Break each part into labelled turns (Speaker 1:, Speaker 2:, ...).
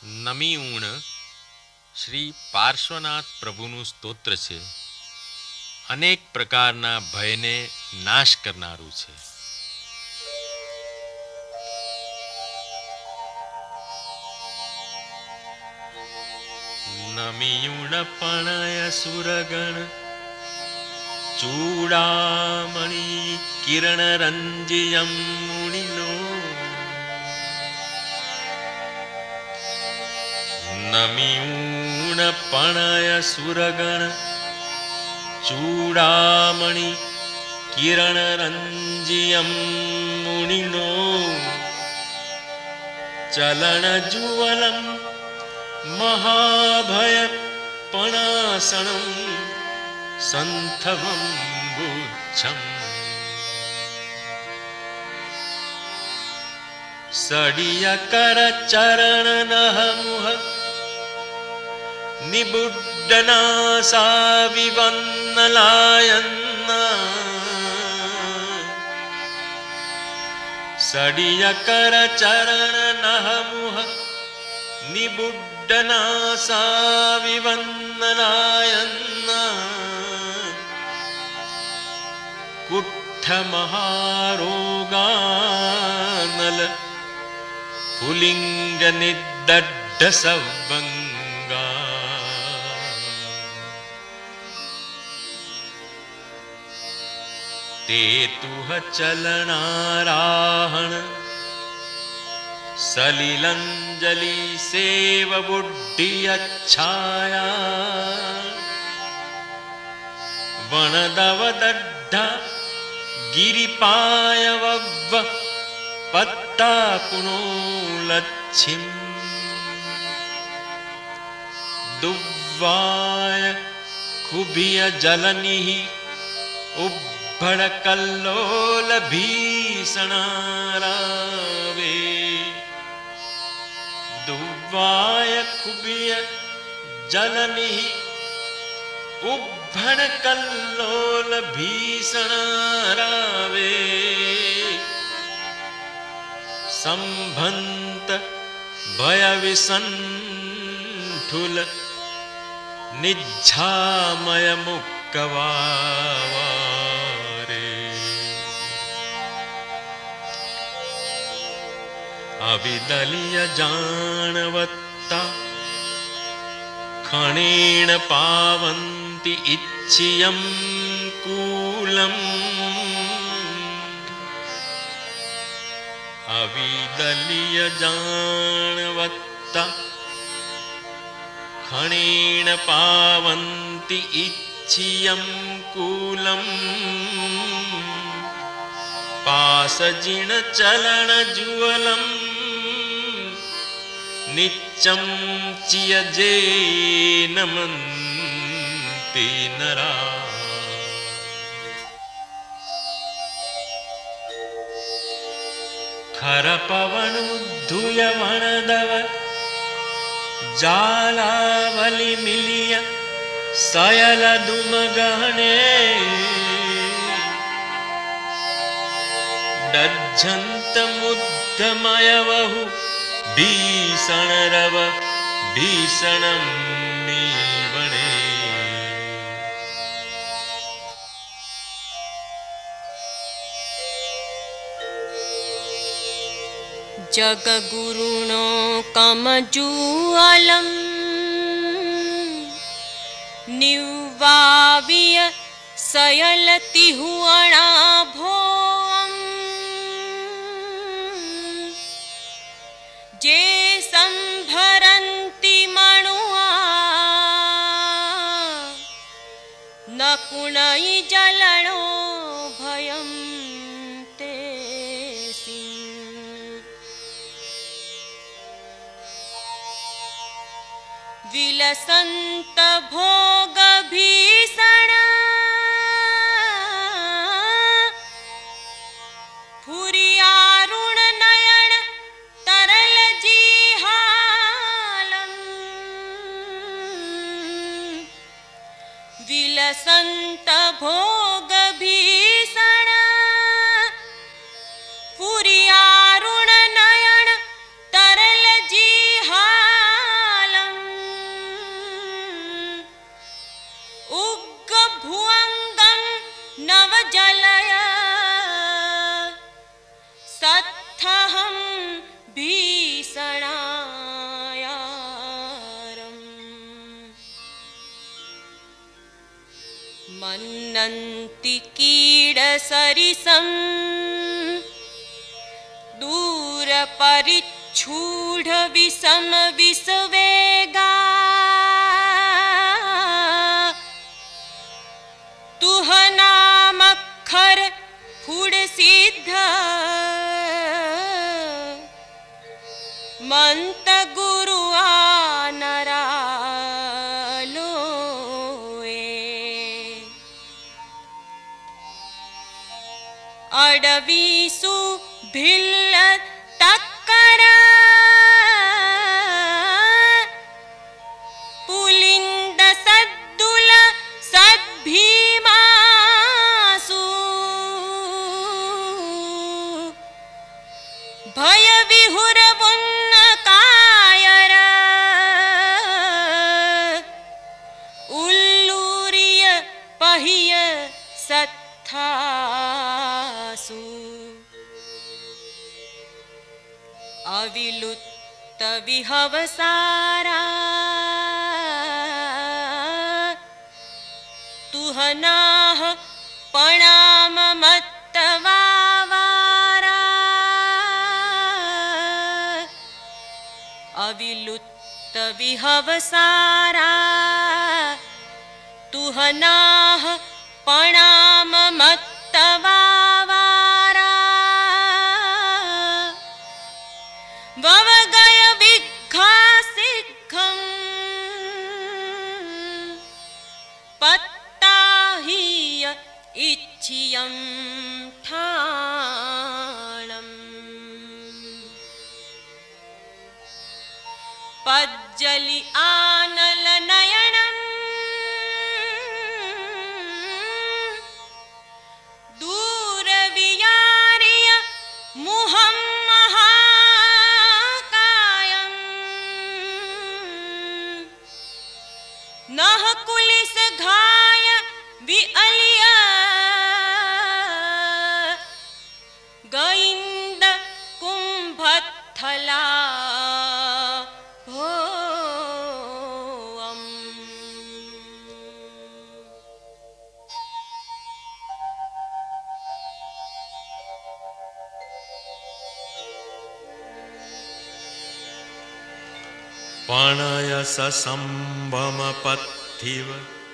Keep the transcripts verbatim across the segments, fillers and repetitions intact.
Speaker 1: નમી ઊણ શ્રી પાર્શ્વનાથ પ્રભુનું સ્તોત્ર છે. અનેક પ્રકારના ભયને નાશ કરનારું છે. નમિયુણ પણય સુરગણ ચૂડામણી કિરણ રંજિયમ મુનિનો નમિયુણ પણય સુરગણ ચૂડામણી કિરણ રંજિયમ મુનિનો ચલણ જુવલમ મહાભય પણાસણમ સંથવમ બુચ્છમ સડિયકર ચરણ નહમુહ નિબુડ્ડનાસા વિવન્નલાયન્ના સડિયકર ચરણ નહમુહ નિબુડ્ડનાસા વિવન્નલાયન્ના કુઠ્ઠ મહારોગાનલ પુલિંગ નિદડ્ઢ સવંગા તે તુહ ચલનારાહણ સલિલંજલિ સેવ બુદ્ધિ અચ્છાયા વણદવ દઢ્ઢા ગિરિપાય વવ્વ પત્તા પુનોલચ્છિમ દુવ્વાય ખુભિય જલનિઃ ઉબ્ભડ કલ્લોલ ભીષણારાવે દુવ્વાય ખુભિય જલનિઃ ઉબ્ભડ કલ્લોલ ભીષણારાવે સંભંત ભય વિસંઠુલ નિજ્જામય મુક્કવારે અવિદલિય જાણવત્તા ખણેણ પાવંતિ ઇચ્છિયમ કૂલમ અવિદલિય જાણવત્તા ખણેણ પાવંતિ ઇચ્છિયમ કૂલમ પાસજીણ ચલણ જુવલમ નિચ્ચમ ચિયજે નમંતિ નરા ખર પવનુદ્ધુય વણદવ જાલાવલિ મિલિય સયલ દુમ ગહને ડજ્જંત મુદ્ધમય વહુ ભીષણ રવ ભીષણમ નીવણે
Speaker 2: જગગુરુનો કમજુઅલમ નિવાવ્ય સયલતિહુઅણાભોમ જે સંભરંતિ મણુઆ ન પુનઈ જલણો ભયમ તે વિલસંત ભોગ ભીષણ ફુરિયારુણ નયન તરલ જીહાલમ વિલસંત ભોગ ભીષણ ફુરિયારુણ નયન તરલ જીહાલમ मन्नन्ति कीडसरिसं दूरपरिच्छूढविषमविषवेगा तुहनामक्षर फुडसिद्ध मंत गुरु आनरालोए अडवीसु भिल्ल तक्कर पुलिंद सद्दुल सद्भीमासु भय विहुर कायर उल्लूरिय पहिय सत्थासु अविलुप्त विहवसारा तुहनाह प्रणाम मत्तवावारा अविलुप्त विहवसारा तुहनाह प्रणाम मत्तवावारा ववगय विघ्घासिघ्घं पत्ताहीय इच्छियं ठाणम् पज्जलि आनल नयनं दूरवियार्य मुहं महाकायं नह कुलिस घाय विअलिय गइंद कुंभत्थला
Speaker 1: पणयस संभमपत्थिव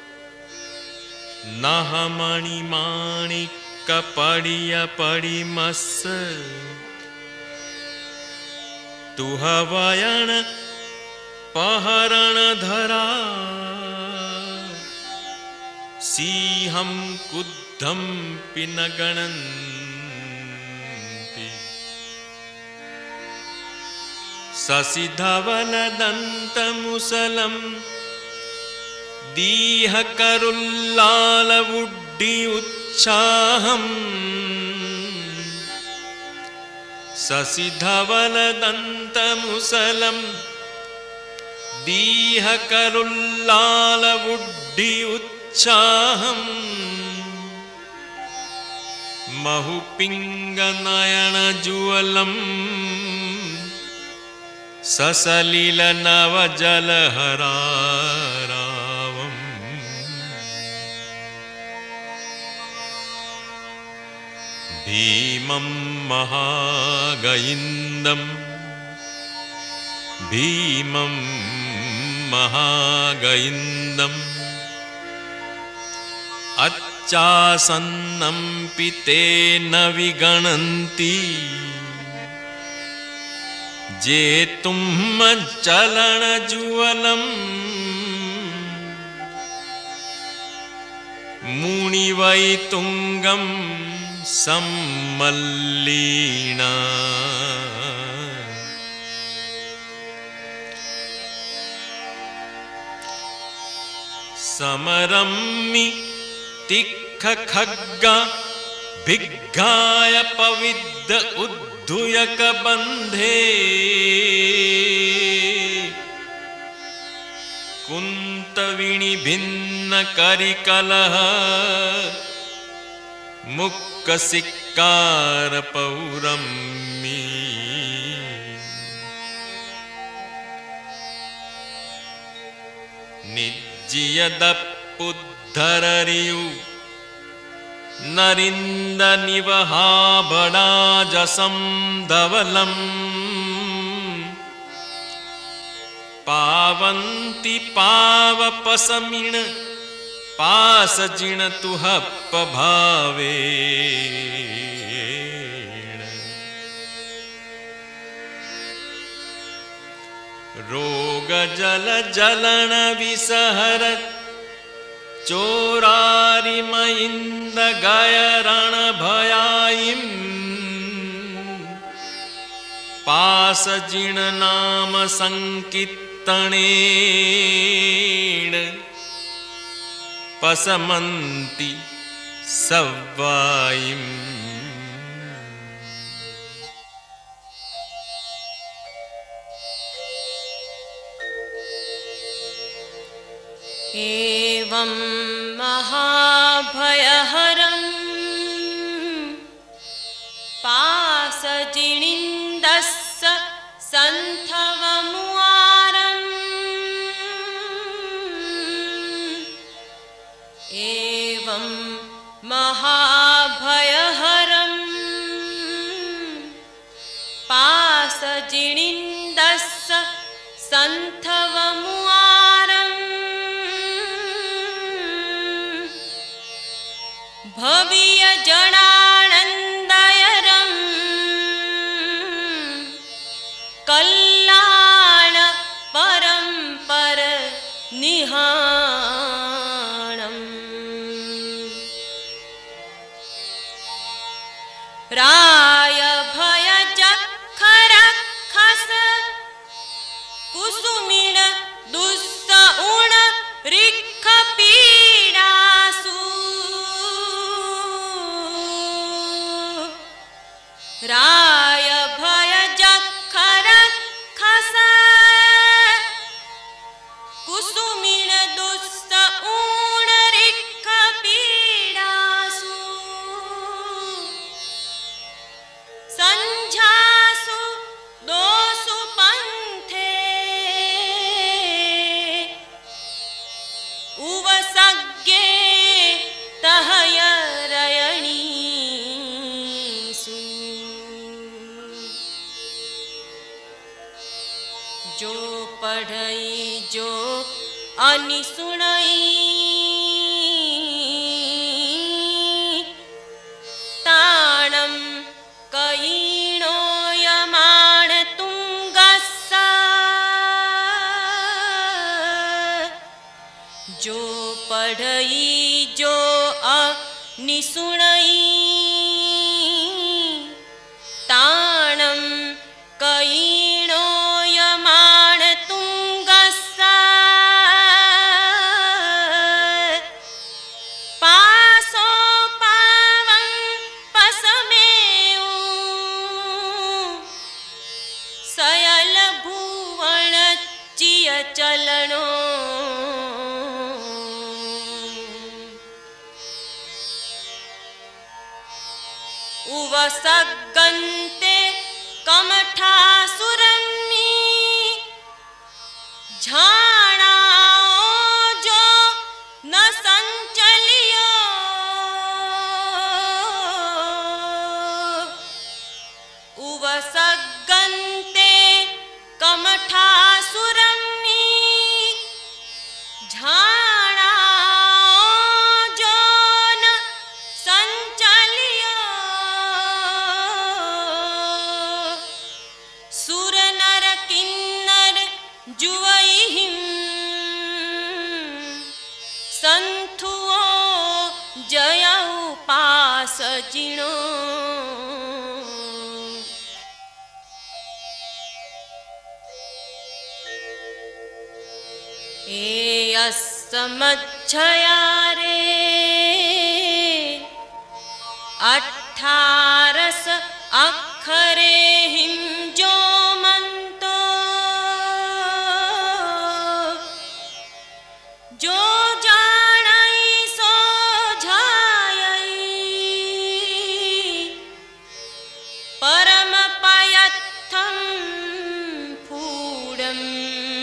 Speaker 1: नह मणिमाणिक्य पडिय पडिमस्स तुह वयन पहरण धरा सिंहं कुद्धं पिनगणन्ति शशिधवल दन्तमुसलं दीहकरुल्लालवुड्डि उत्साहम् शशिधवल दन्तमुसलं दीहकरुल्लालवुड्डि उत्साहम् महुपिङ्गनयनजुवलम् ससलिल नवजलहरारावम् भीमं महागयिन्दं भीमं महागयिन्दम् अच्छासन्नं पिते न विगणन्ति जेतुं चलनजुवलं मुनिवैतुङ्गं सम्मल्लीना समरम्मि तिक्खखग्गा भिग्घाय पविद्ध उद्धुयक बन्धे कुन्तविणी भिन्न करिकलह मुक्कसिक्कार पौरम्मी निज्जियदपुद्ध धररियु नरिंद निवहाबडाजसं धवलम् पावन्ति पावपसमिण पासजिण तुहप्प भावे रोग जल जलन विसहर चोरारिमइंद गय रण भयाइम पास जिण नाम संकीर्तनेन पसमन्ति सव्वाइम।
Speaker 2: एवं महाभयहरं पासजिणिन्दस्स सन्थवमुआरम् एवं महाभयहरं पासजिणिन्दस्स सन्थवमुआरम् भवीय जनानन्दयरं कल्याण परम्पर निहाणम् राय भय जखरखस कुसुमिण दुस्स उण रिख पीडासु राय भय जखरखस कुसुमिण दुस्स उण रिख पीडासु संझासु दोसु पंथे उवसज्ञे तहय रयणीसु जो पढ़ई जो अनिसुणई ताणं कयिणो यमाण तुंगस्सा जो पढ़ई जो अनिसुणई ताणं कयिणो यमाण तुंगस्सा पासो पावं पसमेऊ सयल भुवन चिय चलनो उवसगन्ते कमठासुरन्नी झाणाओ जो न संचलियो उवसगन्ते कमठासुरन्नी झाणाओ जो न संचलियो सुर नर किन्नर जुवैहिं संथुओ जयौ पास जिणो ए असमच्छया रे अठारस अक्षरे हिंजो मंतो जो जानाई सो झायई परम पयत्थं फूडम्